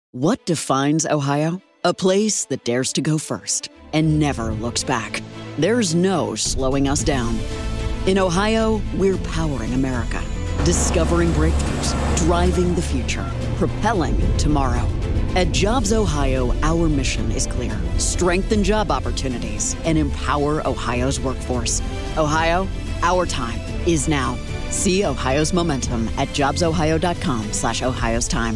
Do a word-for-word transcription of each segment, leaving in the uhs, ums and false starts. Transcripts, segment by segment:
What defines Ohio? A place that dares to go first and never looks back. There's no slowing us down. In Ohio, we're powering America, discovering breakthroughs, driving the future, propelling tomorrow. At Jobs Ohio, our mission is clear: strengthen job opportunities and empower Ohio's workforce. Ohio, our time is now. See Ohio's momentum at jobsohio.com slash Ohio's time.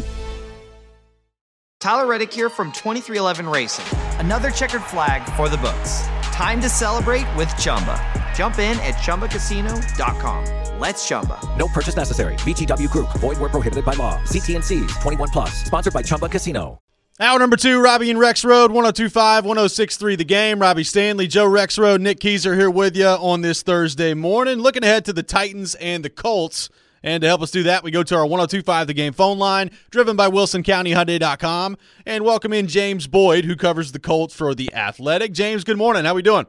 Tyler Reddick here from twenty-three eleven Racing. Another checkered flag for the books. Time to celebrate with Chumba. Jump in at chumba casino dot com. Let's Chumba. No purchase necessary. V G W Group. Void where prohibited by law. See T and C's. twenty-one plus. Sponsored by Chumba Casino. Hour number two, Robbie and Rex Road, one oh two point five, one oh six point three The Game. Robbie Stanley, Joe Rex Road, Nick Keyser here with you on this Thursday morning. Looking ahead to the Titans and the Colts. And to help us do that, we go to our one oh two point five The Game phone line, driven by Wilson County Hyundai dot com, and welcome in James Boyd, who covers the Colts for The Athletic. James, good morning. How we doing?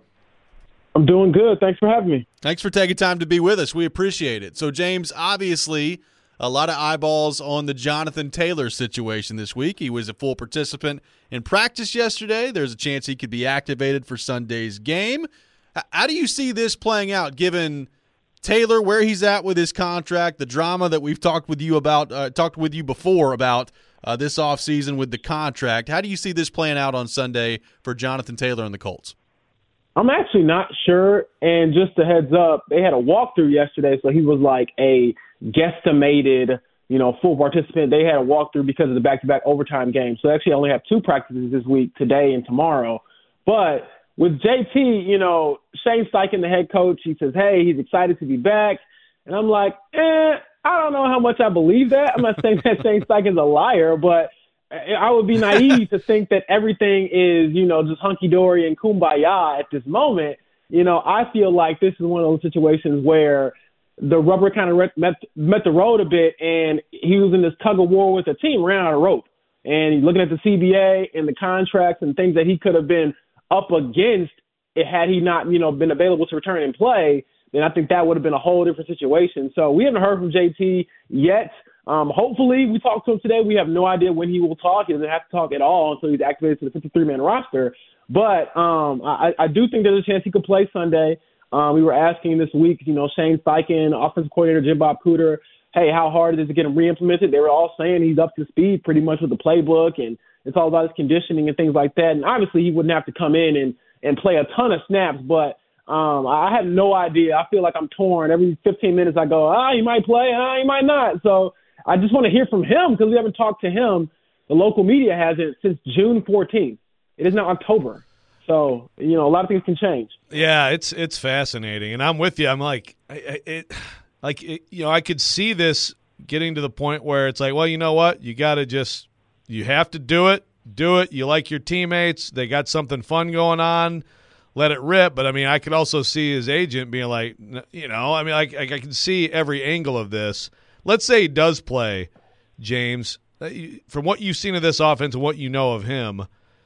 I'm doing good. Thanks for having me. Thanks for taking time to be with us. We appreciate it. So, James, obviously, a lot of eyeballs on the Jonathan Taylor situation this week. He was a full participant in practice yesterday. There's a chance he could be activated for Sunday's game. How do you see this playing out, given Taylor, where he's at with his contract, the drama that we've talked with you about, uh, talked with you before about uh, this offseason with the contract? How do you see this playing out on Sunday for Jonathan Taylor and the Colts? I'm actually not sure, and just a heads up, they had a walkthrough yesterday, so he was like a guesstimated, you know, full participant. They had a walkthrough because of the back-to-back overtime game, so they actually only have two practices this week, today and tomorrow. But with J T, you know, Shane Steichen, the head coach, he says, hey, he's excited to be back. And I'm like, eh, I don't know how much I believe that. I'm not saying that Shane Steichen's a liar, but I would be naive to think that everything is, you know, just hunky-dory and kumbaya at this moment. You know, I feel like this is one of those situations where the rubber kind of met, met the road a bit, and he was in this tug-of-war with the team, ran out of rope. And he's looking at the C B A and the contracts and things that he could have been up against it had he not, you know, been available to return and play, then I think that would have been a whole different situation. So we haven't heard from J T yet. Um, hopefully we talk to him today. We have no idea when he will talk. He doesn't have to talk at all until he's activated to the fifty-three man roster. But um, I, I do think there's a chance he could play Sunday. Um, we were asking this week, you know, Shane Steichen, offensive coordinator Jim Bob Cooter, hey, how hard is it to get him re-implemented? They were all saying he's up to speed pretty much with the playbook, and it's all about his conditioning and things like that. And obviously he wouldn't have to come in and, and play a ton of snaps, but um, I have no idea. I feel like I'm torn. Every fifteen minutes I go, ah, he might play, ah, he might not. So I just want to hear from him because we haven't talked to him. The local media hasn't since June fourteenth. It is now October. So, you know, a lot of things can change. Yeah, it's it's fascinating. And I'm with you. I'm like, I, it, like it, you know, I could see this getting to the point where it's like, well, you know what? You got to just – you have to do it. Do it. You like your teammates. They got something fun going on. Let it rip. But, I mean, I could also see his agent being like, you know, I mean, I, I can see every angle of this. Let's say he does play, James. From what you've seen of this offense and what you know of him,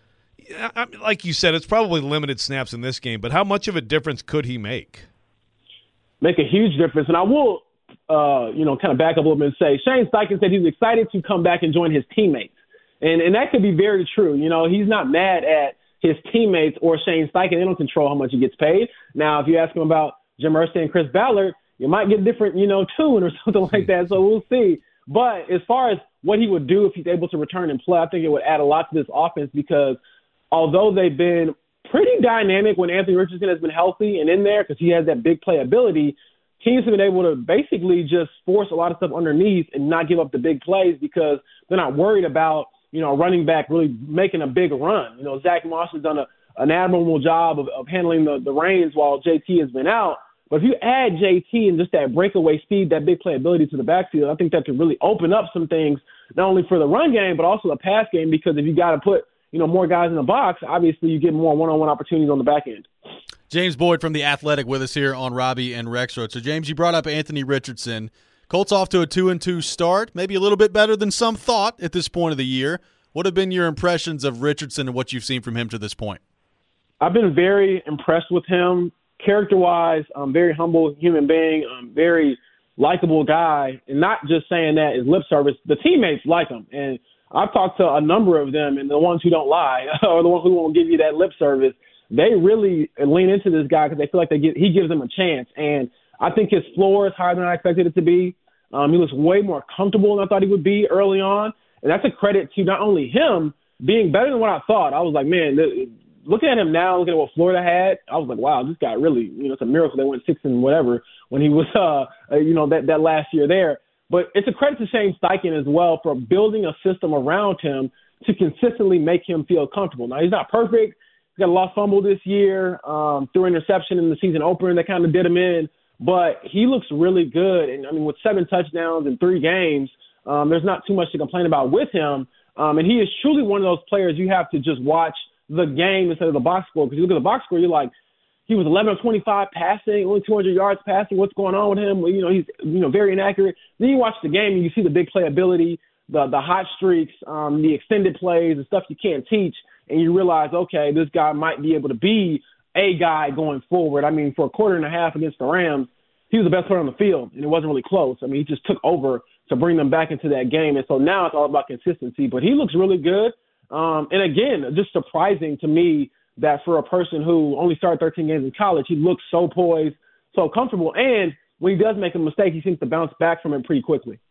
I mean, like you said, it's probably limited snaps in this game, but how much of a difference could he make? Make a huge difference. And I will, uh, you know, kind of back up a little bit and say Shane Steichen said he was excited to come back and join his teammates. And and that could be very true. You know, he's not mad at his teammates or Shane Steichen. They don't control how much he gets paid. Now, if you ask him about Jim Irsay and Chris Ballard, you might get a different, you know, tune or something like that. So we'll see. But as far as what he would do if he's able to return and play, I think it would add a lot to this offense because although they've been pretty dynamic when Anthony Richardson has been healthy and in there because he has that big play ability, teams have been able to basically just force a lot of stuff underneath and not give up the big plays because they're not worried about, you know, a running back really making a big run. You know, Zach Moss has done a, an admirable job of, of handling the, the reins while J T has been out. But if you add J T and just that breakaway speed, that big playability to the backfield, I think that could really open up some things, not only for the run game, but also the pass game, because if you got to put, you know, more guys in the box, obviously you get more one-on-one opportunities on the back end. James Boyd from The Athletic with us here on Robbie and Rex Road. So, James, you brought up Anthony Richardson. Colts off to a two and two start, maybe a little bit better than some thought at this point of the year. What have been your impressions of Richardson and what you've seen from him to this point? I've been very impressed with him. Character-wise, um, very humble human being, um, very likable guy, and not just saying that as lip service. The teammates like him, and I've talked to a number of them, and the ones who don't lie or the ones who won't give you that lip service, they really lean into this guy because they feel like they get, he gives them a chance. And I think his floor is higher than I expected it to be. Um, he looks way more comfortable than I thought he would be early on. And that's a credit to not only him being better than what I thought. I was like, man, th- looking at him now, looking at what Florida had, I was like, wow, this guy really, you know, it's a miracle they went six and whatever when he was, uh, you know, that, that last year there. But it's a credit to Shane Steichen as well for building a system around him to consistently make him feel comfortable. Now, he's not perfect. He's got a lost fumble this year, um, threw an interception in the season opener that kind of did him in. But he looks really good. And, I mean, with seven touchdowns in three games, um, there's not too much to complain about with him. Um, and he is truly one of those players you have to just watch the game instead of the box score. Because you look at the box score, you're like, he was eleven of twenty-five passing, only two hundred yards passing. What's going on with him? You know, he's you know very inaccurate. Then you watch the game and you see the big playability, the the hot streaks, um, the extended plays, the stuff you can't teach, and you realize, okay, this guy might be able to be a guy going forward. I mean, for a quarter and a half against the Rams, he was the best player on the field, and it wasn't really close. I mean, he just took over to bring them back into that game, and so now it's all about consistency. But he looks really good, um, and again, just surprising to me that for a person who only started thirteen games in college, he looks so poised, so comfortable. And when he does make a mistake, he seems to bounce back from it pretty quickly.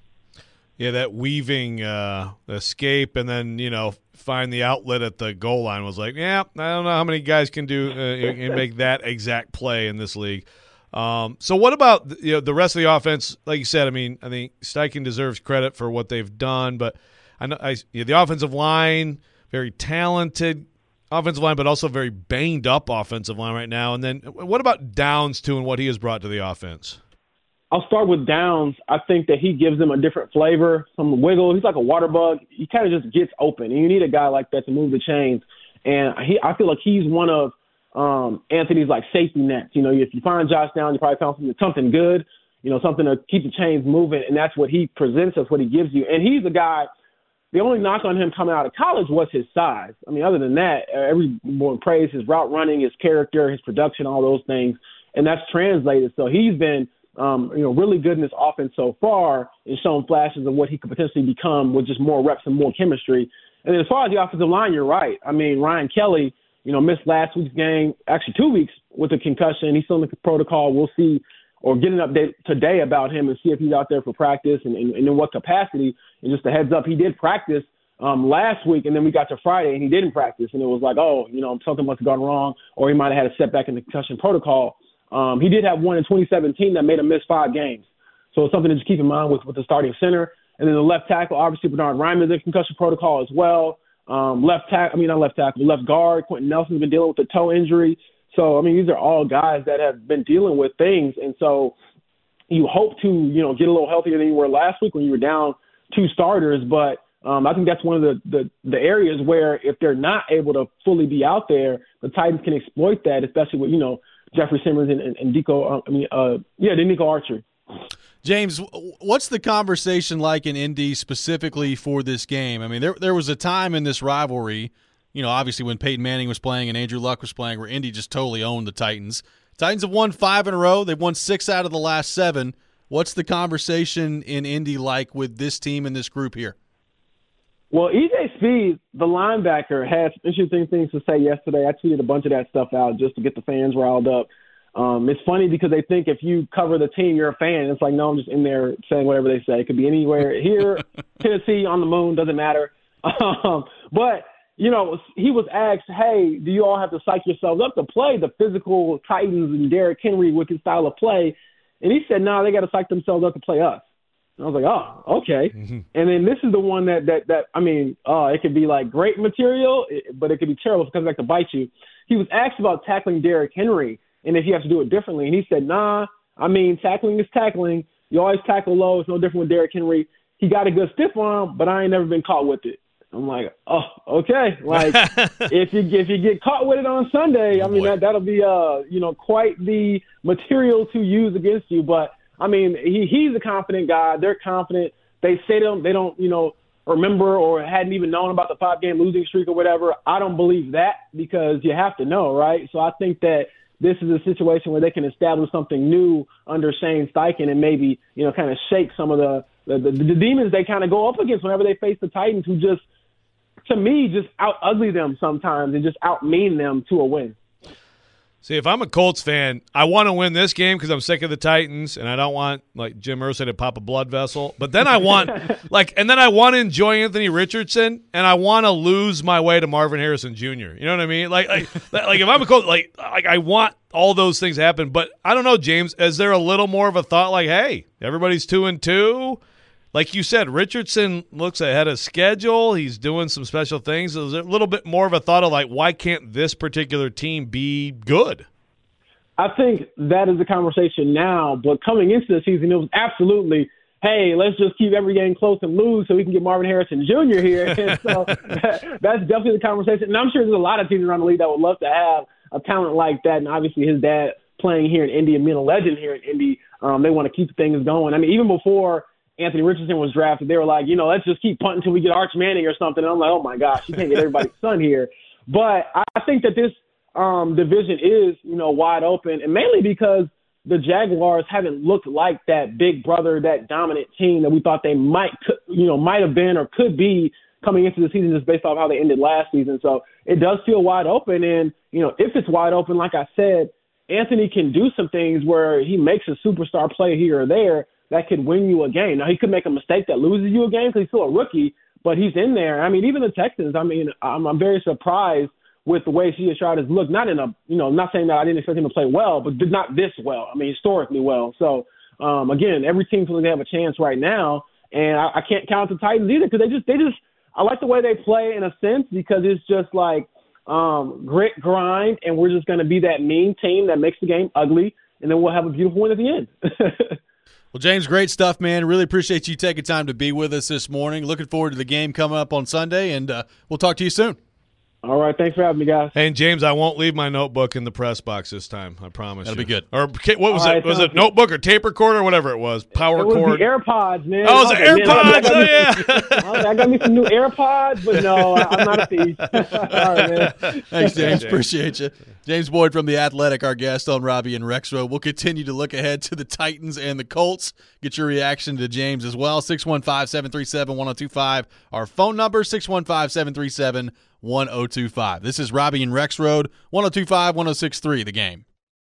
Yeah, that weaving uh, escape and then, you know, find the outlet at the goal line was like, yeah, I don't know how many guys can do uh, can make that exact play in this league. Um, so what about you know, the rest of the offense? Like you said, I mean, I think Steichen deserves credit for what they've done, but I know I, you know, the offensive line, very talented offensive line, but also very banged up offensive line right now. And then what about Downs, too, and what he has brought to the offense? I'll start with Downs. I think that he gives them a different flavor, some wiggle. He's like a water bug. He kind of just gets open. And you need a guy like that to move the chains. And he, I feel like he's one of um, Anthony's, like, safety nets. You know, if you find Josh Downs, you probably found something, something good, you know, something to keep the chains moving. And that's what he presents. That's what he gives you. And he's a guy – the only knock on him coming out of college was his size. I mean, other than that, everyone praised his route running, his character, his production, all those things, and that's translated. So he's been, um, you know, really good in this offense so far and shown flashes of what he could potentially become with just more reps and more chemistry. And then as far as the offensive line, you're right. I mean, Ryan Kelly, you know, missed last week's game, actually two weeks with a concussion. He's still in the protocol. We'll see or get an update today about him and see if he's out there for practice and, and, and in what capacity. And just a heads up, he did practice um, last week, and then we got to Friday, and he didn't practice. And it was like, oh, you know, something must have gone wrong, or he might have had a setback in the concussion protocol. Um, he did have one in twenty seventeen that made him miss five games. So it's something to just keep in mind with, with the starting center. And then the left tackle, obviously Bernard Ryman's in concussion protocol as well. Um, left tackle, I mean, not left tackle, left guard, Quentin Nelson's been dealing with a toe injury. So, I mean, these are all guys that have been dealing with things. And so you hope to, you know, get a little healthier than you were last week when you were down two starters. But um, I think that's one of the, the, the areas where if they're not able to fully be out there, the Titans can exploit that, especially with, you know, Jeffrey Simmons and, and, and Deco, uh, I mean, uh, yeah, Denico Archer. James, what's the conversation like in Indy specifically for this game? I mean, there there was a time in this rivalry, you know, obviously when Peyton Manning was playing and Andrew Luck was playing, where Indy just totally owned the Titans. Titans have won five in a row. They've won six out of the last seven. What's the conversation in Indy like with this team and this group here? Well, E J Speed, the linebacker, had some interesting things to say yesterday. I tweeted a bunch of that stuff out just to get the fans riled up. Um, it's funny because they think if you cover the team, you're a fan. It's like, no, I'm just in there saying whatever they say. It could be anywhere here, Tennessee, on the moon, doesn't matter. Um, but, you know, he was asked, hey, do you all have to psych yourselves up to play the physical Titans and Derrick Henry with his style of play? And he said, no, nah, they got to psych themselves up to play us. And I was like, oh, okay. Mm-hmm. And then this is the one that, that, that I mean, uh, it could be like great material, but it could be terrible if it comes back to bite you. He was asked about tackling Derrick Henry and if you have to do it differently. And he said, nah, I mean, tackling is tackling. You always tackle low. It's no different with Derrick Henry. He got a good stiff arm, but I ain't never been caught with it. I'm like, oh, okay. Like, if you if you get caught with it on Sunday, oh, I mean, that, that'll be, uh, you know, quite the material to use against you. But, I mean, he he's a confident guy. They're confident. They say to him they don't, you know, remember or hadn't even known about the five-game losing streak or whatever. I don't believe that because you have to know, right? So I think that this is a situation where they can establish something new under Shane Steichen and maybe, you know, kind of shake some of the, the, the, the demons they kind of go up against whenever they face the Titans, who just, to me, just out ugly them sometimes and just out mean them to a win. See, if I'm a Colts fan, I want to win this game because I'm sick of the Titans, and I don't want, like Jim Irsay, to pop a blood vessel. But then I want, like, and then I want to enjoy Anthony Richardson, and I want to lose my way to Marvin Harrison Junior You know what I mean? Like, like, like if I'm a Colts, like, like I want all those things to happen. But I don't know, James. Is there a little more of a thought, like, hey, everybody's two and two? Like you said, Richardson looks ahead of schedule. He's doing some special things. Is there a little bit more of a thought of, like, why can't this particular team be good? I think that is the conversation now. But coming into the season, it was absolutely, hey, let's just keep every game close and lose so we can get Marvin Harrison Junior here. And so that, that's definitely the conversation. And I'm sure there's a lot of teams around the league that would love to have a talent like that. And obviously his dad playing here in Indy and being a legend here in Indy, um, they want to keep things going. I mean, even before Anthony Richardson was drafted, they were like, you know, let's just keep punting until we get Arch Manning or something. And I'm like, oh, my gosh, you can't get everybody's son here. But I think that this um, division is, you know, wide open, and mainly because the Jaguars haven't looked like that big brother, that dominant team that we thought they might, you know, might have been or could be coming into the season just based off how they ended last season. So it does feel wide open. And, you know, if it's wide open, like I said, Anthony can do some things where he makes a superstar play here or there that could win you a game. Now, he could make a mistake that loses you a game because he's still a rookie, but he's in there. I mean, even the Texans, I mean, I'm, I'm very surprised with the way C J Stroud has looked. Not in a, you know, not saying that I didn't expect him to play well, but did not this well. I mean, historically well. So, um, again, every team feels like they have a chance right now, and I, I can't count the Titans either because they just, they just, I like the way they play in a sense because it's just like um, grit, grind, and we're just going to be that mean team that makes the game ugly, and then we'll have a beautiful win at the end. Well, James, great stuff, man. Really appreciate you taking time to be with us this morning. Looking forward to the game coming up on Sunday, and uh, we'll talk to you soon. All right, thanks for having me, guys. Hey, and James, I won't leave my notebook in the press box this time. I promise. That'll you. be good. Or what was All it? right, Was it good. notebook or tape recorder or whatever it was? Power It was cord. the AirPods, man. Oh, it was the Okay, man, I- I AirPods. got Oh, me- yeah. I got me some new AirPods, but no, I'm not a thief. All right, man. Thanks, James. Appreciate you. James Boyd from The Athletic, our guest on Robbie and Rexroad. We'll continue to look ahead to the Titans and the Colts. Get your reaction to James as well. six one five, seven three seven, one oh two five. Our phone number, six one five, seven three seven, one oh two five. This is Robbie and Rexroad, one oh two five, one oh six three, The Game.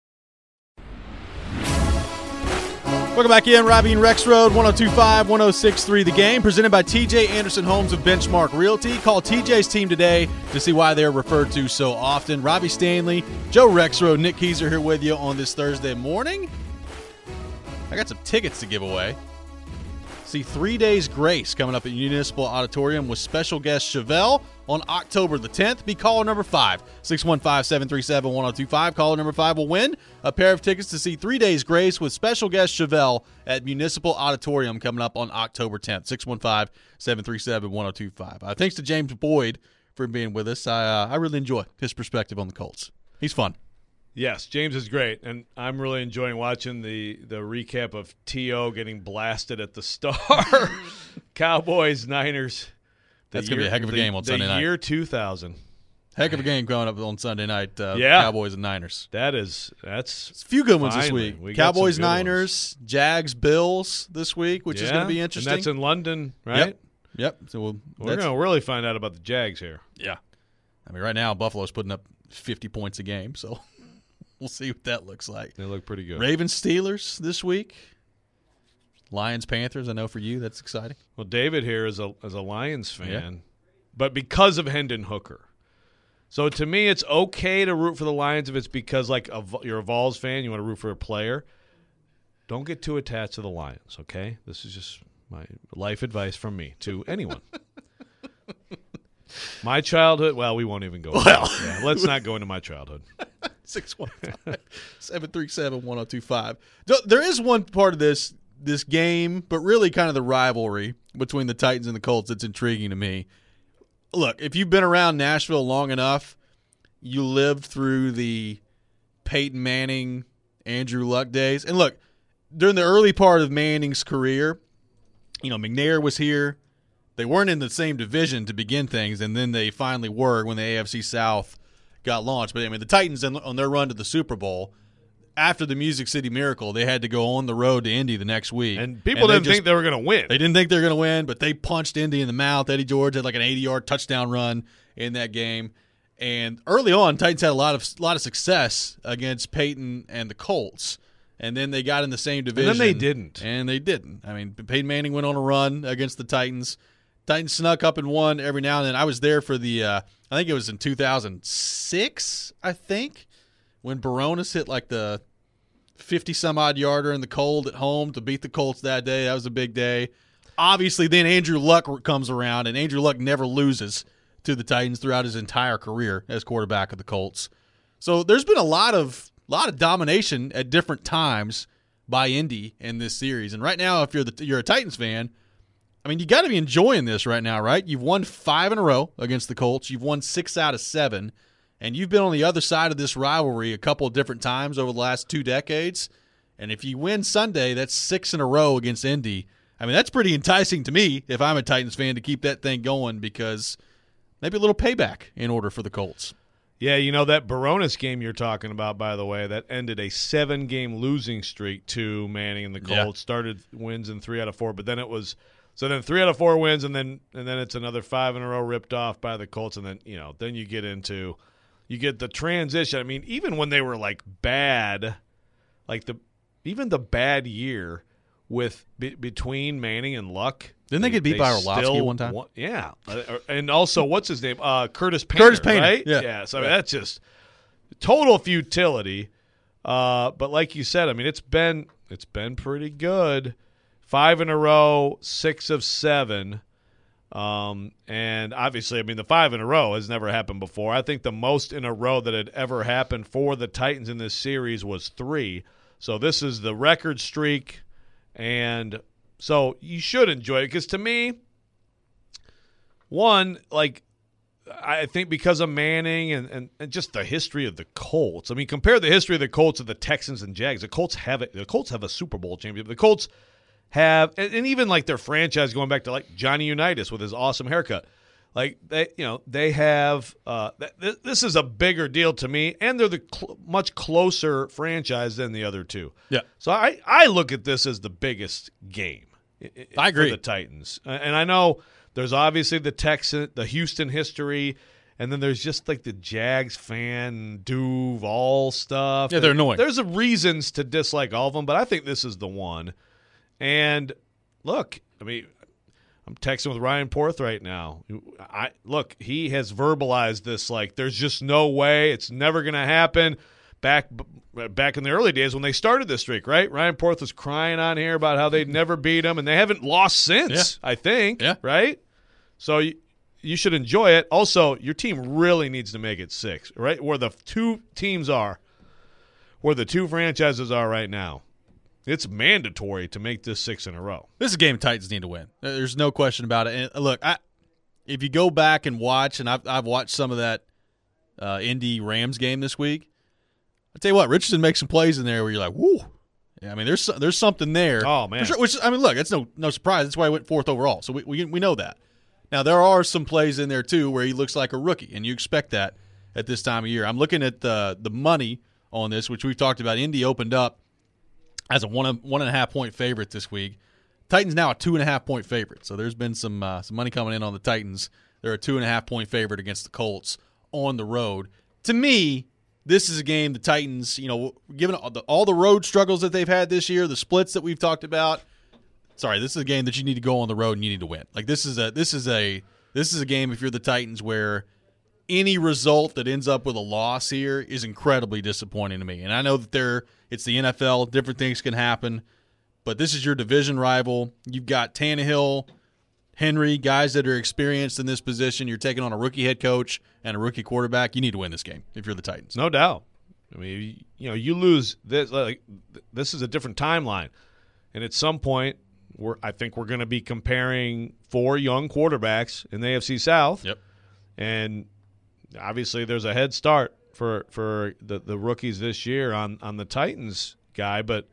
Welcome back in, Robbie and Rexroad, one oh two five, one oh six three, The Game, presented by T J Anderson Homes of Benchmark Realty. Call T J's team today to see why they're referred to so often. Robbie Stanley, Joe Rexroad, Nick Keyser here with you on this Thursday morning. I got some tickets to give away. See Three Days Grace coming up at Municipal Auditorium with special guest Chevelle on October the tenth. Be caller number five, six one five, seven three seven, one oh two five. Caller number five will win a pair of tickets to see Three Days Grace with special guest Chevelle at Municipal Auditorium coming up on October tenth. six one five, seven three seven, one oh two five. Uh, thanks to James Boyd for being with us. I, uh, I really enjoy his perspective on the Colts. He's fun. Yes, James is great, and I'm really enjoying watching the, the recap of T O getting blasted at the Star. Cowboys, Niners. The That's going to be a heck of a the- game on Sunday the night. year two thousand. Heck of a game going up on Sunday night. Uh, Yeah. Cowboys and Niners. That is, that's A few good ones this Finally, week. we got some Cowboys, good ones. Niners, Jags, Bills this week, which is Yeah, going to be interesting. And that's in London, right? Yep. Yep. So we'll, We're that's- going to really find out about the Jags here. Yeah. I mean, right now Buffalo's putting up fifty points a game, so we'll see what that looks like. They look pretty good. Ravens, Steelers this week. Lions, Panthers. I know for you that's exciting. Well, David here is a is a Lions fan, Yeah. but because of Hendon Hooker. So to me, it's okay to root for the Lions if it's because like a, you're a Vols fan, you want to root for a player. Don't get too attached to the Lions, okay? This is just my life advice from me to anyone. My childhood, well, we won't even go. Well. yeah, let's not go into my childhood. six one five, seven three seven, one oh two five. There is one part of this this game, but really kind of the rivalry between the Titans and the Colts that's intriguing to me. Look, if you've been around Nashville long enough, you lived through the Peyton Manning, Andrew Luck days. And look, during the early part of Manning's career, you know, McNair was here. They weren't in the same division to begin things, and then they finally were when the A F C South got launched. But, I mean, the Titans on their run to the Super Bowl, after the Music City Miracle, they had to go on the road to Indy the next week. And people and didn't just, think they were going to win. They didn't think they were going to win, but they punched Indy in the mouth. Eddie George had like an eighty-yard touchdown run in that game. And early on, Titans had a lot of lot of success against Peyton and the Colts. And then they got in the same division. And then they didn't. And they didn't. I mean, Peyton Manning went on a run against the Titans. Titans snuck up and won every now and then. I was there for the, uh, I think it was in two thousand six, I think, when Baronis hit like the fifty-some-odd yarder in the cold at home to beat the Colts that day. That was a big day. Obviously, then Andrew Luck comes around, and Andrew Luck never loses to the Titans throughout his entire career as quarterback of the Colts. So there's been a lot of lot of domination at different times by Indy in this series. And right now, if you're the you're a Titans fan, I mean, you got to be enjoying this right now, right? You've won five in a row against the Colts. You've won six out of seven. And you've been on the other side of this rivalry a couple of different times over the last two decades. And if you win Sunday, that's six in a row against Indy. I mean, that's pretty enticing to me if I'm a Titans fan to keep that thing going, because maybe a little payback in order for the Colts. Yeah, you know, that Baronis game you're talking about, by the way, that ended a seven-game losing streak to Manning and the Colts. Yeah. Started wins in three out of four, but then it was – so then three out of four wins, and then and then it's another five in a row ripped off by the Colts, and then, you know, then you get into – you get the transition. I mean, even when they were like bad, like the even the bad year with be, between Manning and Luck. Didn't they, they get beat they by Orlovsky one time? Won, yeah, and also what's his name? Uh, Curtis Painter. Curtis Painter, right? Yeah. yeah. So I mean, that's just total futility. Uh, but like you said, I mean, it's been it's been pretty good. Five in a row, six of seven. Um, and obviously, I mean, the five in a row has never happened before. I think the most in a row that had ever happened for the Titans in this series was three. So this is the record streak, and so you should enjoy it, because to me, one, like, I think because of Manning and, and, and just the history of the Colts. I mean, compare the history of the Colts to the Texans and Jags. The Colts have it. The Colts have a Super Bowl championship. The Colts have, and, and even like their franchise going back to like Johnny Unitas with his awesome haircut. Like they, you know, they have. Uh, th- this is a bigger deal to me, and they're the cl- much closer franchise than the other two. Yeah. So I, I look at this as the biggest game. I agree. For the Titans, and I know there's obviously the Texan, the Houston history, and then there's just like the Jags fan Duval stuff. Yeah, they're annoying. There's a reasons to dislike all of them, but I think this is the one. And look, I mean, I'm texting with Ryan Porth right now. I look, he has verbalized this like there's just no way, it's never going to happen. Back back in the early days when they started this streak, right? Ryan Porth was crying on here about how they'd never beat him, and they haven't lost since, yeah. I think, yeah. right? So you, you should enjoy it. Also, your team really needs to make it six, right? Where the two teams are, where the two franchises are right now. It's mandatory to make this six in a row. This is a game Titans need to win. There's no question about it. And look, I, if you go back and watch, and I've, I've watched some of that uh, Indy Rams game this week, I tell you what, Richardson makes some plays in there where you're like, whoo. Yeah, I mean, there's there's something there. Oh, man. Sure, which, I mean, look, it's no no surprise. That's why he went fourth overall. So we, we we know that. Now, there are some plays in there, too, where he looks like a rookie, and you expect that at this time of year. I'm looking at the, the money on this, which we've talked about. Indy opened up as a one, one and a half point favorite this week. Titans now a two and a half point favorite. So there's been some uh, some money coming in on the Titans. They're a two and a half point favorite against the Colts on the road. To me, this is a game the Titans, you know, given all the, all the road struggles that they've had this year, the splits that we've talked about. Sorry, this is a game that you need to go on the road and you need to win. Like this is a this is a this is a game if you're the Titans where any result that ends up with a loss here is incredibly disappointing to me. And I know that they're it's the N F L, different things can happen, but this is your division rival. You've got Tannehill, Henry, guys that are experienced in this position. You're taking on a rookie head coach and a rookie quarterback. You need to win this game if you're the Titans. No doubt. I mean, you know, you lose this. Like this is a different timeline, and at some point, we're I think we're going to be comparing four young quarterbacks in the A F C South. Yep. And obviously, there's a head start for for the, the rookies this year on on the Titans guy, but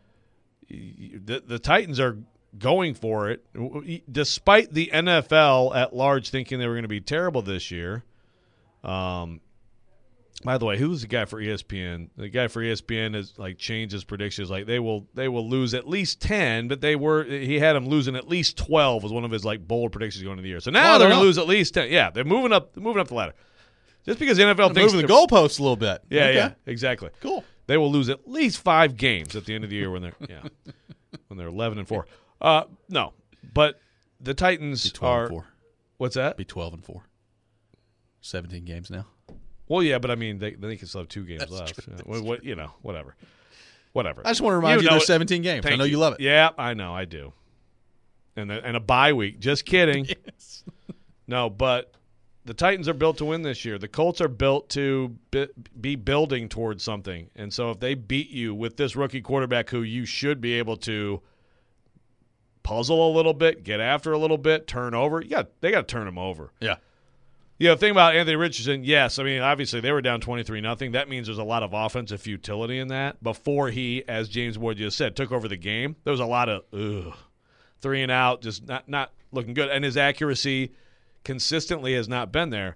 the the Titans are going for it, despite the N F L at large thinking they were going to be terrible this year. Um, By the way, who's the guy for E S P N? The guy for E S P N has like changed his predictions. Like they will they will lose at least ten, but they were he had them losing at least twelve was one of his like bold predictions going into the year. So now Oh, they're they're going to up. lose at least ten. Yeah, they're moving up they're moving up the ladder. Just because the N F L thinks Moving the they're- goalposts a little bit. Yeah, Okay. yeah, exactly. Cool. They will lose at least five games at the end of the year when they're yeah when they're eleven and four. Uh, no, but the Titans Be twelve are and four. what's that? Be twelve and four. Seventeen games now. Well, yeah, but I mean they they can still have two games That's left. true. Yeah, what, what you know, whatever, whatever. I just want to remind you, know there's it. seventeen games. I Thank know you. love it. Yeah, I know, I do. And the, and a bye week. Just kidding. Yes. No, but the Titans are built to win this year. The Colts are built to bi- be building towards something. And so if they beat you with this rookie quarterback who you should be able to puzzle a little bit, get after a little bit, turn over, you got they got to turn him over. Yeah. You know, the thing about Anthony Richardson, yes, I mean, obviously they were down twenty-three nothing. That means there's a lot of offensive futility in that. Before he, as James Ward just said, took over the game, there was a lot of ugh, three and out, just not not looking good. And his accuracy consistently has not been there.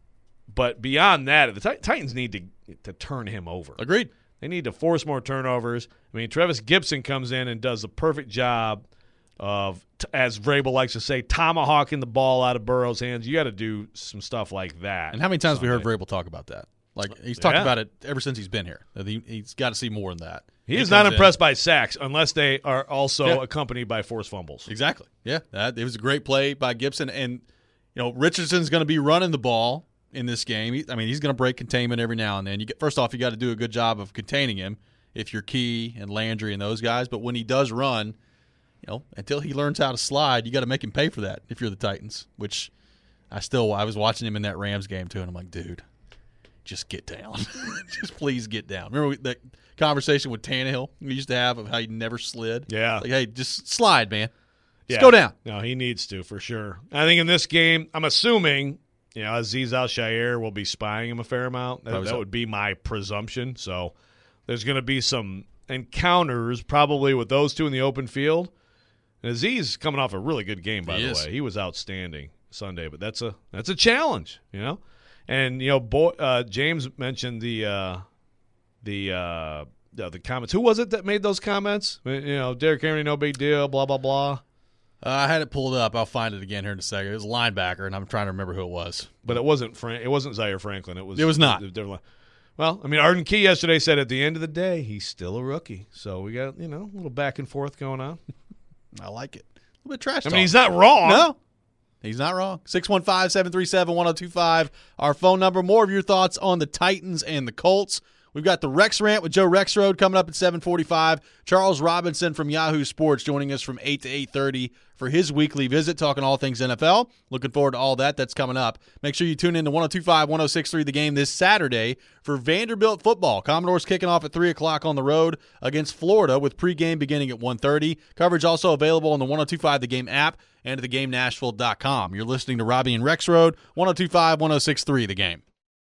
But beyond that, the Tit- Titans need to to turn him over. Agreed. They need to force more turnovers. I mean, Travis Gibson comes in and does the perfect job of, t- as Vrabel likes to say, tomahawking the ball out of Burrow's hands. You got to do some stuff like that. And how many times have we heard Sunday. Vrabel talk about that? Like, he's talked Yeah. about it ever since he's been here. That he, he's got to see more than that. He He is not comes in- impressed by sacks unless they are also Yeah. accompanied by forced fumbles. Exactly. Yeah, that, it was a great play by Gibson. And, you know, Richardson's going to be running the ball in this game. He, I mean, he's going to break containment every now and then. You get, first off, you got to do a good job of containing him if you're Key and Landry and those guys. But when he does run, you know, until he learns how to slide, you got to make him pay for that if you're the Titans, which I still – I was watching him in that Rams game too, and I'm like, dude, just get down. Just please get down. Remember that conversation with Tannehill we used to have of how he never slid? Yeah. Like, hey, just slide, man. Just Yeah. go down. No, he needs to for sure. I think in this game, I'm assuming, you know, Azeez Al-Shaair will be spying him a fair amount. That, Probably that so. would be my presumption. So there's going to be some encounters probably with those two in the open field. And Azeez is coming off a really good game, by He the is. way. He was outstanding Sunday, but that's a that's a challenge, you know. And you know, boy, uh, James mentioned the uh, the uh, the the comments. Who was it that made those comments? You know, Derrick Henry, no big deal. Blah blah blah. Uh, I had it pulled up. I'll find it again here in a second. It was a linebacker, and I'm trying to remember who it was. But it wasn't Frank. It wasn't Zaire Franklin. It was. It was not. it was different. Well, I mean, Arden Key yesterday said at the end of the day he's still a rookie. So we got you know a little back and forth going on. I like it. A little bit of trash I talk. mean, he's not wrong. No, he's not wrong. six one five, seven three seven, one oh two five, our phone number. More of your thoughts on the Titans and the Colts. We've got the Rex Rant with Joe Rexroad coming up at seven forty-five. Charles Robinson from Yahoo Sports joining us from eight to eight thirty for his weekly visit, talking all things N F L. Looking forward to all that. That's coming up. Make sure you tune in to one oh two five, one oh six three The Game this Saturday for Vanderbilt football. Commodores kicking off at three o'clock on the road against Florida with pregame beginning at one thirty. Coverage also available on the one oh two five The Game app and at the game nashville dot com. You're listening to Robbie and Rexroad, one oh two five, one oh six three The Game.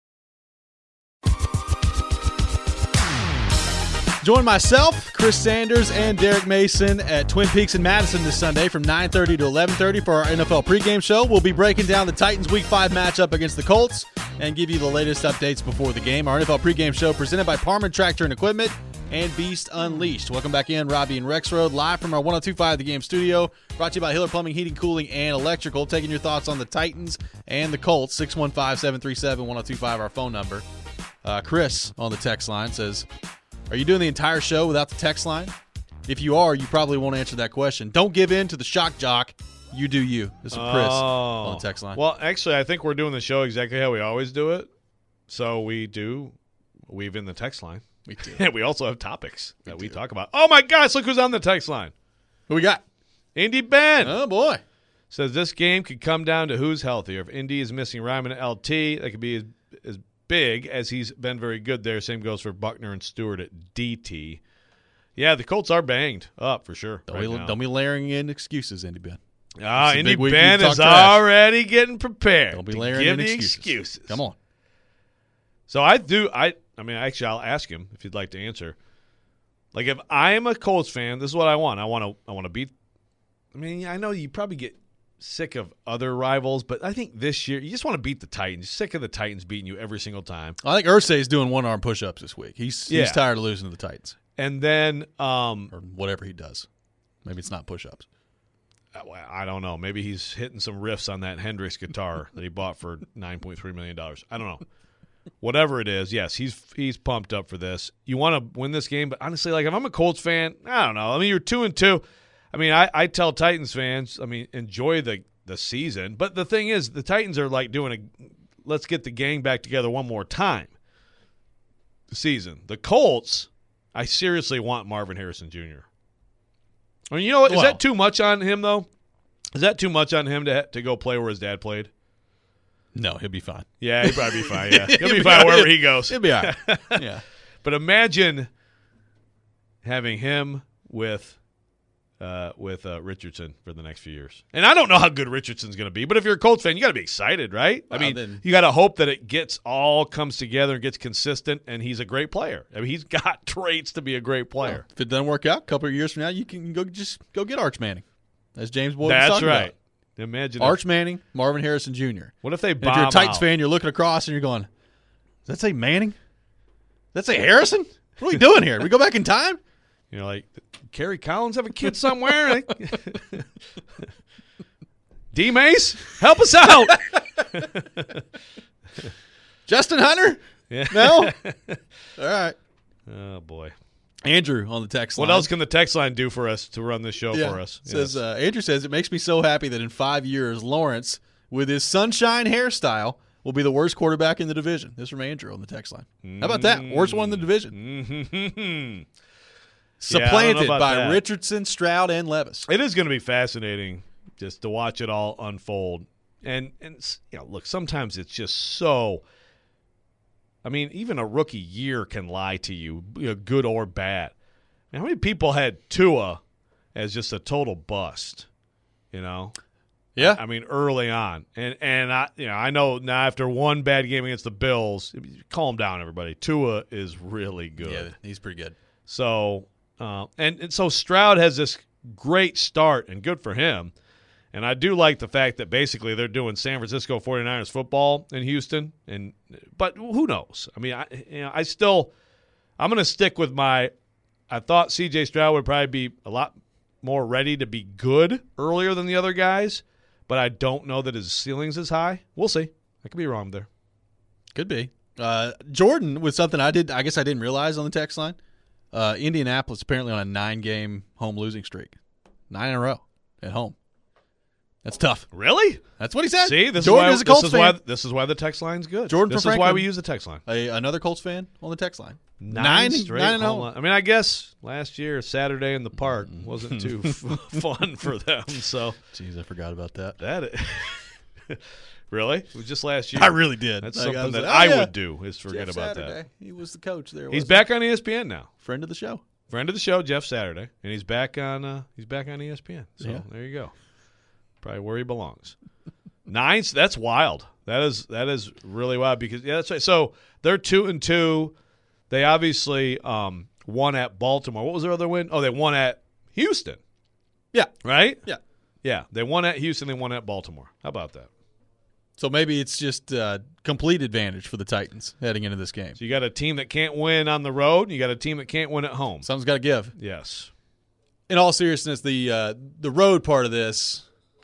Join myself, Chris Sanders, and Derek Mason at Twin Peaks in Madison this Sunday from nine thirty to eleven thirty for our N F L pregame show. We'll be breaking down the Titans' Week five matchup against the Colts and give you the latest updates before the game. Our N F L pregame show presented by Parman Tractor and Equipment and Beast Unleashed. Welcome back in, Robbie and Rexroad, live from our one oh two five The Game studio, brought to you by Hiller Plumbing, Heating, Cooling, and Electrical. Taking your thoughts on the Titans and the Colts, six one five, seven three seven, one oh two five, our phone number. Uh, Chris on the text line says, are you doing the entire show without the text line? If you are, you probably won't answer that question. Don't give in to the shock jock. You do you. This is Chris on the text line. Well, actually, I think we're doing the show exactly how we always do it. So we do weave in the text line. We do. And we also have topics that we, we talk about. Oh, my gosh, look who's on the text line. Who we got? Indy Ben. Oh, boy. Says this game could come down to who's healthier. If Indy is missing Ryman and L T, that could be as, as big as he's been very good there. Same goes for Buckner and Stewart at D T. Yeah, the Colts are banged up for sure. Don't, right be, now. don't be layering in excuses, Indy Ben. Ah, It's a Indy big week Ben to talk is trash. already getting prepared. Don't be to layering give in the excuses. excuses. Come on. So I do. I. I mean, actually, I'll ask him if you'd like to answer. Like, if I am a Colts fan, this is what I want. I want to. I want to beat. I mean, I know you probably get sick of other rivals, but I think this year you just want to beat the Titans. Sick of the Titans beating you every single time. I think Irsay is doing one-arm push-ups this week. He's Yeah. he's tired of losing to the Titans. And then um, Or whatever he does. Maybe it's not push-ups. I don't know. Maybe he's hitting some riffs on that Hendrix guitar that he bought for nine point three million dollars. I don't know. Whatever it is, yes, he's he's pumped up for this. You want to win this game, but honestly, like if I'm a Colts fan, I don't know. I mean, you're two and two. I mean, I, I tell Titans fans, I mean, enjoy the, the season. But the thing is, the Titans are like doing a let's get the gang back together one more time season. The Colts, I seriously want Marvin Harrison Junior I mean, you know what? Is Well, that too much on him, though? Is that too much on him to to go play where his dad played? No, he'll be fine. Yeah, he'll probably be fine. Yeah, he'll be fine wherever he goes. He'll be all right. Yeah. But imagine having him with uh, with uh, Richardson for the next few years. And I don't know how good Richardson's going to be, but if you're a Colts fan, you got to be excited, right? I Well, mean, then- you got to hope that it gets all comes together and gets consistent, and he's a great player. I mean, he's got traits to be a great player. If it doesn't work out, a couple of years from now, you can go just go get Arch Manning. As James Boyd was That's talking right. about. Imagine Arch if, Manning, Marvin Harrison Junior what if they And bomb if you're a Titans out? fan, you're looking across and you're going, does that say Manning? Does that say Harrison? What are we doing here? We go back in time? You know, like, Kerry Collins have a kid somewhere? Like, D. Mace, help us out. Justin Hunter? Yeah. No? All right. Oh, boy. Andrew on the text line. What else can the text line do for us to run this show Yeah. for us? Says Yes. uh, Andrew says it makes me so happy that in five years Lawrence, with his sunshine hairstyle, will be the worst quarterback in the division. This is from Andrew on the text line. How about that? Worst one in the division. Mhm. Supplanted about by that. Richardson, Stroud, and Levis. It is going to be fascinating just to watch it all unfold. And, and you know, look, sometimes it's just so – I mean, even a rookie year can lie to you, you know, good or bad. I mean, how many people had Tua as just a total bust, you know? Yeah. I mean, early on. And, and I, you know, I know now after one bad game against the Bills, calm down, everybody. Tua is really good. Yeah, he's pretty good. So, uh, and, and so Stroud has this great start, and good for him. And I do like the fact that basically they're doing San Francisco forty-niners football in Houston. And but who knows? I mean, I you know, I still I'm going to stick with my I thought C J Stroud would probably be a lot more ready to be good earlier than the other guys, but I don't know that his ceiling's as high. We'll see. I could be wrong there. Could be. Uh, Jordan was something I did. I guess I didn't realize on the text line. Uh, Indianapolis apparently on a nine-game home losing streak, nine in a row at home. That's tough. Really? That's what he said. See, this Jordan is is why a Colts this is fan. why this is why the text line's good. Jordan this from is why Franklin. we use the text line. A, another Colts fan on the text line. Nine, straight nine and home oh. run- I mean, I guess last year Saturday in the park wasn't too f- fun for them. So Jeez, I forgot about that. that is, really it was just last year. I really did. That's Like, I something was that like, I oh, yeah. would do is forget Jeff about Saturday. that. He was the coach there. He's wasn't back on E S P N now. he? Friend of the show. Friend of the show, Jeff Saturday, and he's back on. Uh, he's back on E S P N. So Yeah. there you go. Probably where he belongs. Nine. That's wild. That is that is really wild because yeah, that's right. So they're two and two. They obviously um, won at Baltimore. What was their other win? Oh, they won at Houston. Yeah. Right? Yeah. Yeah. They won at Houston. They won at Baltimore. How about that? So maybe it's just uh, complete advantage for the Titans heading into this game. So you got a team that can't win on the road. And you got a team that can't win at home. Something's got to give. Yes. In all seriousness, the uh, the road part of this,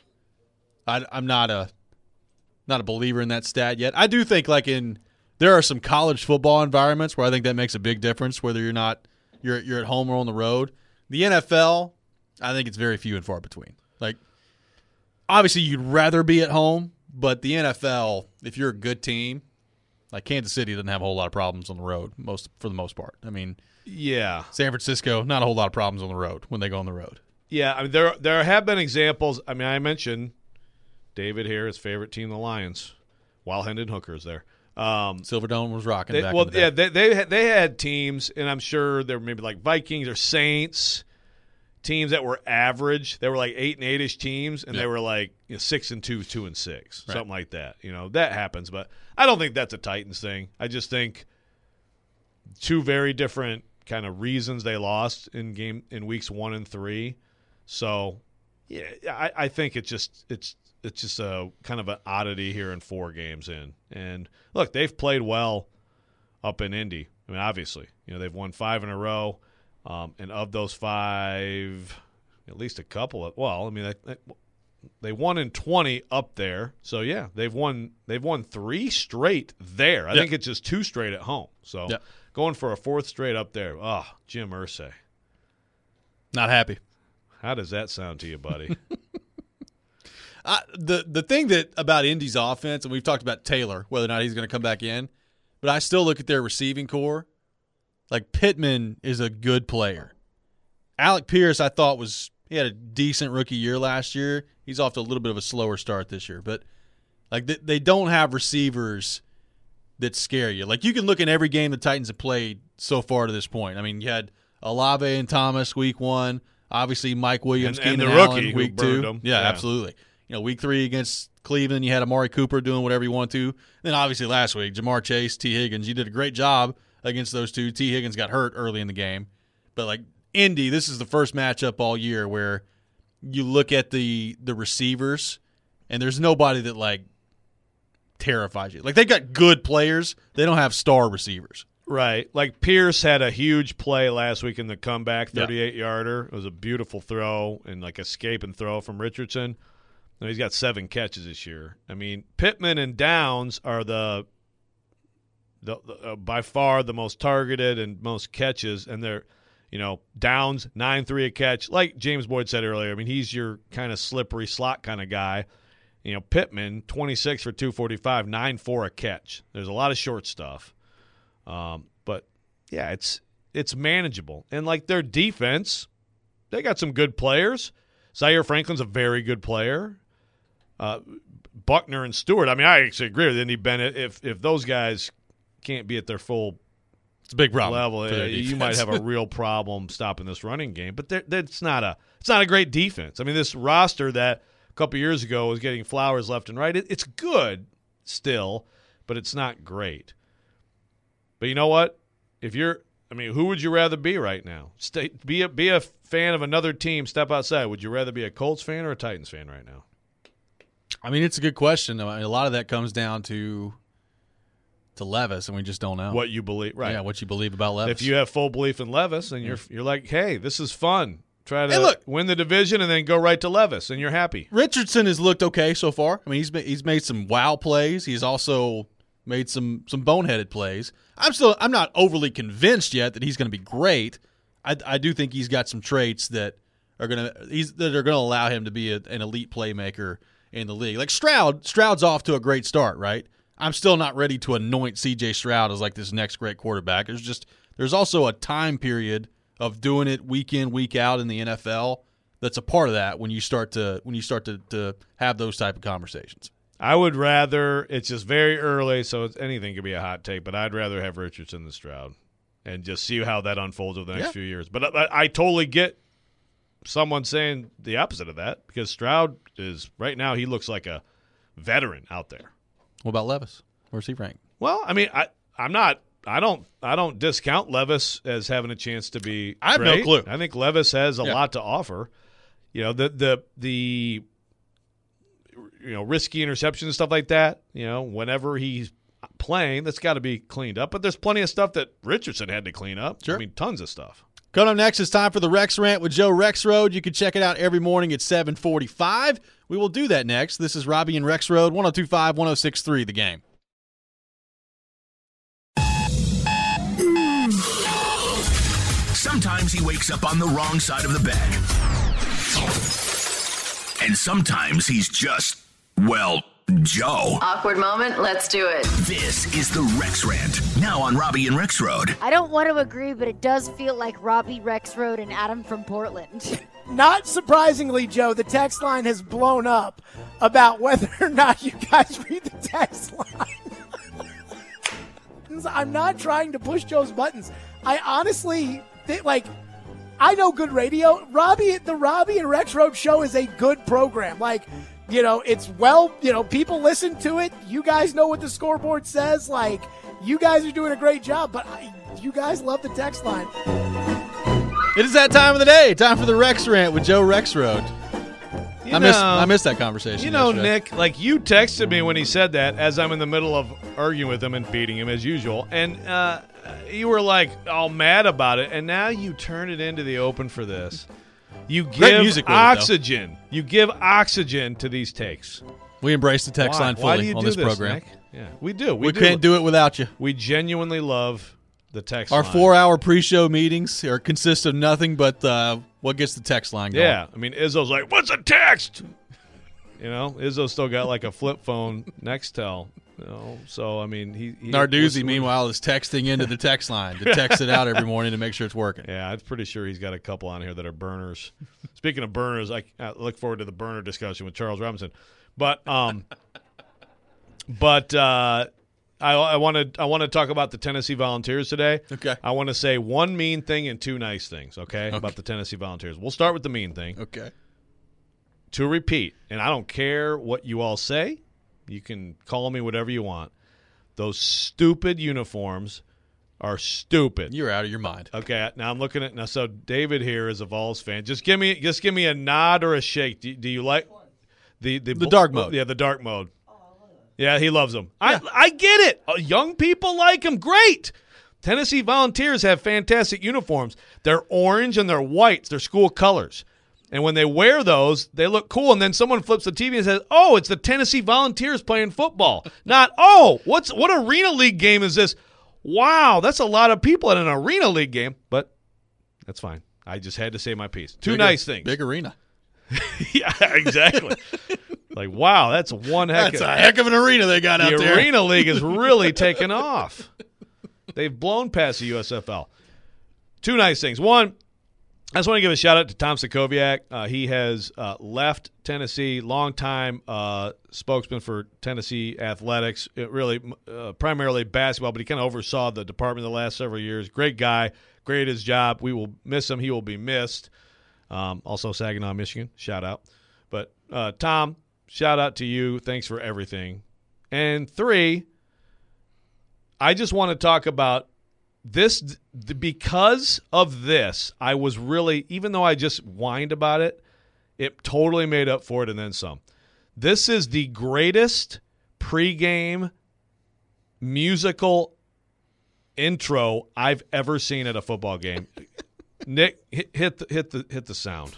I, I'm not a not a believer in that stat yet. I do think like in there are some college football environments where I think that makes a big difference whether you're not you're you're at home or on the road. The N F L, I think it's very few and far between. Like obviously you'd rather be at home, but the N F L, if you're a good team, like Kansas City doesn't have a whole lot of problems on the road most for the most part. I mean, Yeah. San Francisco, not a whole lot of problems on the road when they go on the road. Yeah. I mean, there there have been examples. I mean, I mentioned David here, his favorite team, the Lions. Wild Hendon Hooker's there. Um, Silverdome was rocking They, back well, in the day. yeah, they, they had- they had teams, and I'm sure there were maybe like Vikings or Saints, teams that were average. They were like eight and eight-ish teams, and Yeah. they were like you know, six and two, two and six, Right. something like that. You know that happens, but I don't think that's a Titans thing. I just think two very different kind of reasons they lost in game in weeks one and three. So yeah, I, I think it's just it's it's just a kind of an oddity here in four games in. And look, they've played well up in Indy. I mean, obviously, you know, they've won five in a row, um, and of those five, at least a couple of well, I mean, they, they won in twenty up there. So yeah, they've won they've won three straight there. I yep. think it's just two straight at home. So yep. going for a fourth straight up there. Oh, Jim Irsay. Not happy. How does that sound to you, buddy? uh, the the thing that about Indy's offense, and we've talked about Taylor, whether or not he's going to come back in, but I still look at their receiving core. Like, Pittman is a good player. Alec Pierce, I thought, was he had a decent rookie year last year. He's off to a little bit of a slower start this year. But, like, they, they don't have receivers that scare you. Like, you can look at every game the Titans have played so far to this point. I mean, you had Olave and Thomas week one. Obviously, Mike Williams, and, and Keenan the rookie Allen who week burned two. him. Yeah, Yeah. absolutely. You know, week three against Cleveland, you had Amari Cooper doing whatever you want to. Then, obviously, last week, Jamar Chase, T. Higgins. You did a great job against those two. T. Higgins got hurt early in the game. But, like, Indy, this is the first matchup all year where you look at the the receivers, and there's nobody that, like, terrifies you. Like, they got good players. They don't have star receivers. Right. Like, Pierce had a huge play last week in the comeback, thirty-eight-yarder. It was a beautiful throw and, like, escape and throw from Richardson. Now, he's got seven catches this year. I mean, Pittman and Downs are the, the, the uh, by far the most targeted and most catches, and they're, you know, Downs, nine three a catch. Like James Boyd said earlier, I mean, he's your kind of slippery slot kind of guy. You know, Pittman, twenty-six for two forty-five, nine four a catch. There's a lot of short stuff. Um, but, yeah, it's it's manageable. And, like, their defense, they got some good players. Zaire Franklin's a very good player. Uh, Buckner and Stewart, I mean, I actually agree with Indy Bennett. If if those guys can't be at their full It's a big problem level, for their you might defense. have a real problem stopping this running game. But that's not a it's not a great defense. I mean, this roster that a couple years ago was getting flowers left and right, it, it's good still, but it's not great. But you know what? If you're, I mean, who would you rather be right now? Stay, be a be a fan of another team. Step outside. Would you rather be a Colts fan or a Titans fan right now? I mean, it's a good question. I mean, a lot of that comes down to to Levis, and we just don't know What you believe, right? Yeah, what you believe about Levis. If you have full belief in Levis, and you're you're like, hey, this is fun. Try to Hey, look. win the division and then go right to Levis, and you're happy. Richardson has looked okay so far. I mean, he's made, he's made some wow plays. He's also made some some boneheaded plays. I'm still I'm not overly convinced yet that he's going to be great. I, I do think he's got some traits that are going to he's that are going to allow him to be a, an elite playmaker in the league. Like Stroud, Stroud's off to a great start, right? I'm still not ready to anoint C J Stroud as like this next great quarterback. There's just there's also a time period of doing it week in, week out in the N F L that's a part of that when you start to when you start to, to have those type of conversations. I would rather, it's just very early, so it's, anything could be a hot take, but I'd rather have Richardson than Stroud and just see how that unfolds over the next Yeah. few years. But I, I totally get someone saying the opposite of that because Stroud is, right now, he looks like a veteran out there. What about Levis? Where's he ranked? Well, I mean, I, I'm not, I don't, I don't discount Levis as having a chance to be I have no great. clue. I think Levis has a Yeah. lot to offer. You know, the, the, the, you know, risky interceptions and stuff like that, you know, whenever he's playing, that's got to be cleaned up. But there's plenty of stuff that Richardson had to clean up. Sure. I mean, tons of stuff. Coming up next, it's time for the Rex Rant with Joe Rexroad. You can check it out every morning at seven forty-five. We will do that next. This is Robbie and Rexroad, one oh two point five, one oh six point three, The Game. Sometimes he wakes up on the wrong side of the bed. And sometimes he's just, well, Joe. Awkward moment, let's do it. This is the Rex Rant, now on Robbie and Rexroad. I don't want to agree, but it does feel like Robbie Rexroad and Adam from Portland. Not surprisingly, Joe, the text line has blown up about whether or not you guys read the text line. I'm not trying to push Joe's buttons. I honestly think, like, I know good radio. Robbie, the Robbie and Rexroad show is a good program. Like, you know, it's well, you know, people listen to it. You guys know what the scoreboard says. Like, you guys are doing a great job, but I, you guys love the text line. It is that time of the day. Time for the Rex Rant with Joe Rexroad. You I know, missed I missed that conversation. You know, yesterday. Nick, like you texted me when he said that as I'm in the middle of arguing with him and beating him as usual, and uh, you were like all mad about it, and now you turn it into the open for this. You Great give music with it, oxygen. You give oxygen to these takes. We embrace the text Why? line Why do fully you on do this, this program. Nick? Yeah, we do. We, We, do. can't do it without you. We genuinely love the text Our line. four-hour pre-show meetings are consist of nothing but uh, what gets the text line going. Yeah, I mean, Izzo's like, what's a text? You know, Izzo still got like a flip phone Nextel. You know, so I mean, he, he Narduzzi, what's- meanwhile, is texting into the text line to text it out every morning to make sure it's working. Yeah, I'm pretty sure he's got a couple on here that are burners. Speaking of burners, I, I look forward to the burner discussion with Charles Robinson. But um, but uh, I want to I want to talk about the Tennessee Volunteers today. Okay. I want to say one mean thing and two nice things. Okay, Okay. about the Tennessee Volunteers. We'll start with the mean thing. Okay. To repeat, and I don't care what you all say. You can call me whatever you want. Those stupid uniforms are stupid. You're out of your mind. Okay, now I'm looking at now. So David here is a Vols fan. Just give me, just give me a nod or a shake. Do, do you like the the, The dark mode. Yeah, the dark mode. Yeah, he loves them. I I get it. Uh, young people like them. Great. Tennessee Volunteers have fantastic uniforms. They're orange and they're white. They're school colors. And when they wear those, they look cool. And then someone flips the T V and says, "Oh, it's the Tennessee Volunteers playing football." Not, "Oh, what's what arena league game is this?" Wow, that's a lot of people at an arena league game. But that's fine. I just had to say my piece. Two Big- nice things. Big arena. Yeah, exactly. Like, wow, that's one heck That's of a heck of an arena they got the out there. Arena League is really taken off. They've blown past the U S F L. Two nice things. One, I just want to give a shout out to Tom Sokoviak. Uh, he has uh, left Tennessee, longtime uh, spokesman for Tennessee athletics, it really uh, primarily basketball, but he kind of oversaw the department the last several years. Great guy, great at his job. We will miss him. He will be missed. Um, also, Saginaw, Michigan, shout out. But uh, Tom, shout out to you. Thanks for everything. And three, I just want to talk about this th- because of this. I was really, even though I just whined about it, it totally made up for it and then some. This is the greatest pregame musical intro I've ever seen at a football game. Nick, hit, hit the hit the hit the sound.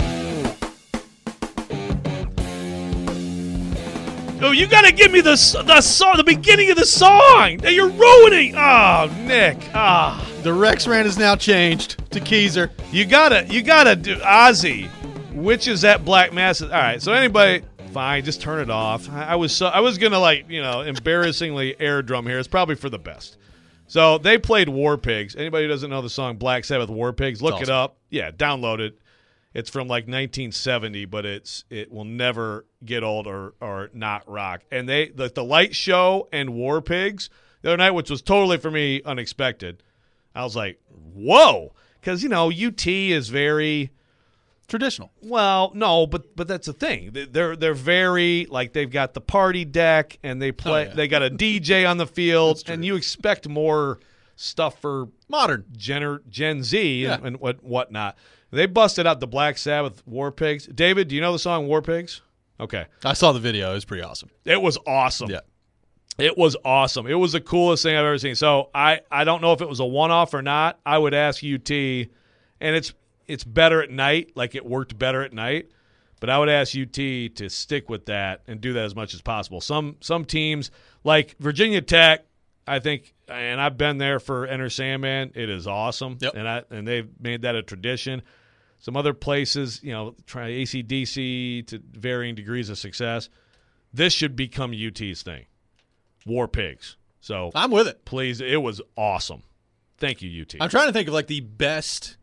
Oh, you got to give me the the song, the beginning of the song. You're ruining. Oh, Nick. Ah, The Rex Rant is now changed to Keezer. you gotta you gotta do Ozzy. Which is that black mass? All right. So anybody, fine, just turn it off. I, I was so I was gonna like you know embarrassingly air drum here. It's probably for the best. So they played War Pigs. Anybody who doesn't know the song Black Sabbath War Pigs, look It's it awesome. up. Yeah, download it. It's from like nineteen seventy, but it's it will never get old or or not rock. And they the, the light show and War Pigs the other night, which was totally for me unexpected. I was like, whoa, because you know U T is very Traditional. well, no, but but that's the thing. They- They're they're very like they've got the party deck and they play. Oh, yeah. They got a D J on the field, and you expect more stuff for Modern. Gen Gen Z Yeah. and, and what whatnot. They busted out the Black Sabbath War Pigs. David, do you know the song War Pigs? Okay, I saw the video. It was pretty awesome. it was awesome. Yeah. It was awesome. It was the coolest thing I've ever seen. So I, I don't know if it was a one-off or not. I would ask U T, and it's it's better at night, like it worked better at night. But I would ask U T to stick with that and do that as much as possible. Some some teams, like Virginia Tech, I think, and I've been there for Enter Sandman. It is awesome, Yep. and I and they've made that a tradition. Some other places, you know, try A C D C to varying degrees of success. This should become U T's thing. War Pigs. So I'm with it. please, it was awesome. Thank you, U T. I'm trying to think of like the best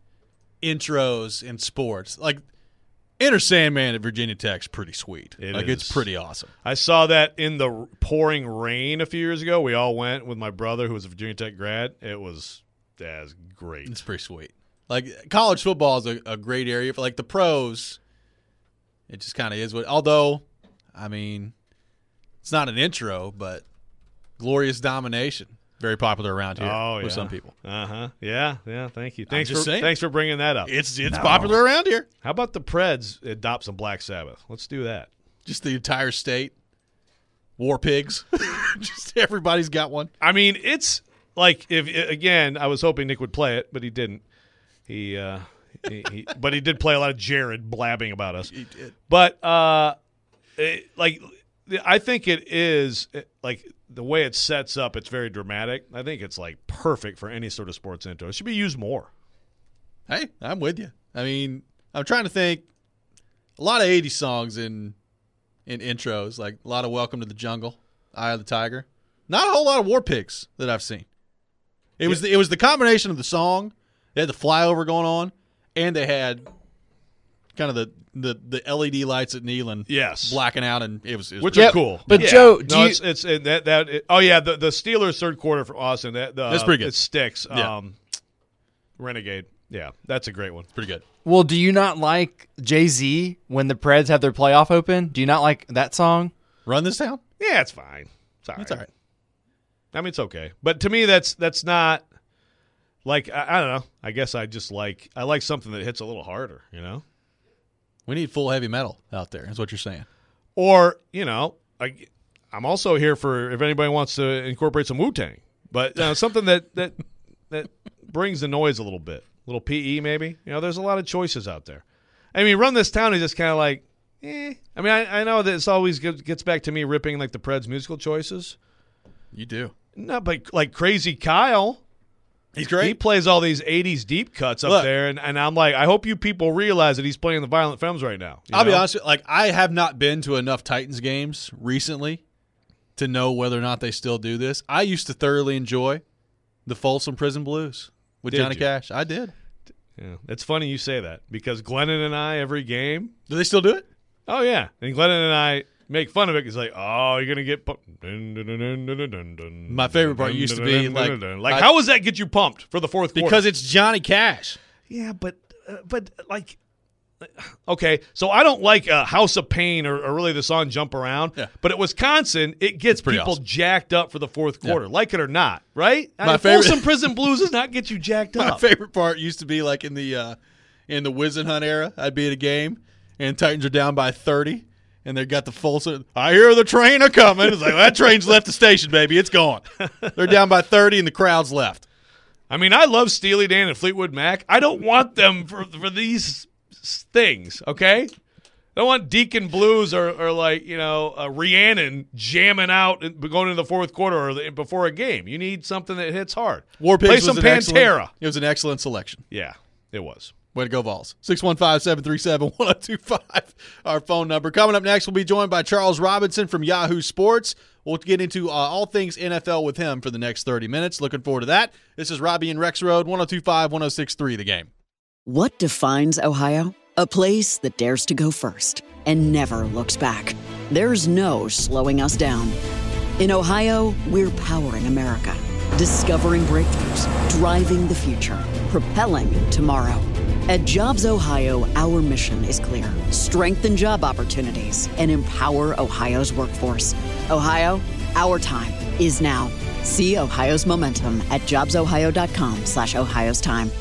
intros in sports. Like Enter Sandman at Virginia Tech's pretty sweet. It like is. it's pretty awesome. I saw that in the pouring rain a few years ago. We all went with my brother, who was a Virginia Tech grad. It was that's great. It's pretty sweet. Like college football is a, a great area for like the pros. It just kind of is what. Although, I mean, it's not an intro, but glorious domination. Very popular around here oh, with yeah. some people. Uh-huh. Yeah, yeah, thank you. Thanks for saying. thanks for bringing that up. It's it's no. popular around here. How about the Preds adopt some Black Sabbath? Let's do that. Just the entire state. War pigs. Just everybody's got one. I mean, it's like, if again, I was hoping Nick would play it, but he didn't. He, uh, he, he but he did play a lot of Jared blabbing about us. He did. But, uh, it, like, I think it is, like, the way it sets up, it's very dramatic. I think it's, like, perfect for any sort of sports intro. It should be used more. Hey, I'm with you. I mean, I'm trying to think. A lot of eighties songs in in intros, like a lot of Welcome to the Jungle, Eye of the Tiger. Not a whole lot of War Pigs that I've seen. It was the, it was the combination of the song. They had the flyover going on, and they had kind of the, the, the L E D lights at Neyland, yes, blacking out, and it was, it was which pretty are cool. But yeah. Joe, do no, you, it's, it's it, that that it, oh yeah, the the Steelers third quarter for Austin. That the, that's pretty good. It sticks. Yeah. Um, Renegade. Yeah, that's a great one. Pretty good. Well, do you not like Jay-Z when the Preds have their playoff open? Do you not like that song? Run This Town? Yeah, it's fine. It's all right. It's all right. I mean, it's okay. But to me, that's that's not like I, I don't know. I guess I just like I like something that hits a little harder. You know, we need full heavy metal out there. Is what you're saying. Or you know, I, I'm also here for if anybody wants to incorporate some Wu-Tang, but you know, something that that that brings the noise a little bit. Little P E maybe. You know, there's a lot of choices out there. I mean, Run This Town is just kind of like, eh. I mean, I, I know that it's always get, gets back to me ripping like the Preds musical choices. You do. No, but like Crazy Kyle. He's great. He plays all these eighties deep cuts up Look, there, and, and I'm like, I hope you people realize that he's playing the Violent Femmes right now. I'll know? be honest with you, like, I have not been to enough Titans games recently to know whether or not they still do this. I used to thoroughly enjoy the Folsom Prison Blues with Did Johnny you? Cash. I did. Yeah, it's funny you say that because Glennon and I every game. Do they still do it? Oh yeah, and Glennon and I make fun of it because like, oh, you're gonna get pumped. My favorite part used to be like, like I, how does that get you pumped for the fourth quarter? Because it's Johnny Cash. Yeah, but uh, but like, okay, so I don't like uh, House of Pain or, or really the song Jump Around. Yeah. But at Wisconsin, it gets people awesome. jacked up for the fourth quarter, Yeah. like it or not, right? My I mean, favorite- Folsom Prison Blues does not get you jacked My up. favorite part used to be like in the uh, in the Wiz and Hunt era. I'd be at a game and Titans are down by thirty, and they got the Folsom. I hear the train a coming. It's like, well, that train's left the station, baby. It's gone. They're down by thirty, and the crowd's left. I mean, I love Steely Dan and Fleetwood Mac. I don't want them for for these things, okay? I don't want Deacon Blues or, or like, you know, uh, Rhiannon jamming out and going into the fourth quarter or the, before a game. You need something that hits hard. War Pigs Play was some an Pantera. excellent- It was an excellent selection. Yeah, it was. Way to go, Vols. six one five, seven three seven, one oh two five, our phone number. Coming up next, we'll be joined by Charles Robinson from Yahoo Sports. We'll get into uh, all things N F L with him for the next thirty minutes. Looking forward to that. This is Robbie and Rex Road, one oh two five, one oh six three, The Game. What defines Ohio? A place that dares to go first and never looks back. There's no slowing us down. In Ohio, we're powering America, discovering breakthroughs, driving the future, propelling tomorrow. At Jobs Ohio, our mission is clear. Strengthen job opportunities and empower Ohio's workforce. Ohio, our time is now. See Ohio's momentum at jobsohio.com slash Ohio's time.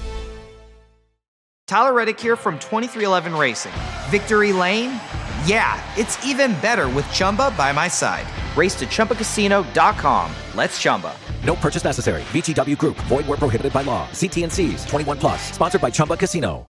Tyler Reddick here from twenty-three eleven Racing. Victory Lane? Yeah, it's even better with Chumba by my side. Race to Chumba Casino dot com. Let's Chumba. No purchase necessary. V G W Group. Void where prohibited by law. See T and C's. twenty-one plus. Sponsored by Chumba Casino.